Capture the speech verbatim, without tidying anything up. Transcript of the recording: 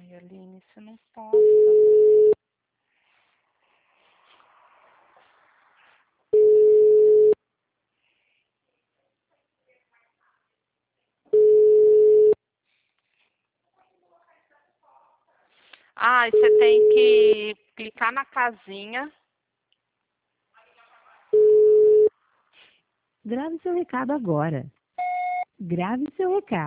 Ai, Aline, você não posta. Ah, e você tem que clicar na casinha. Grave seu recado agora. Grave seu recado.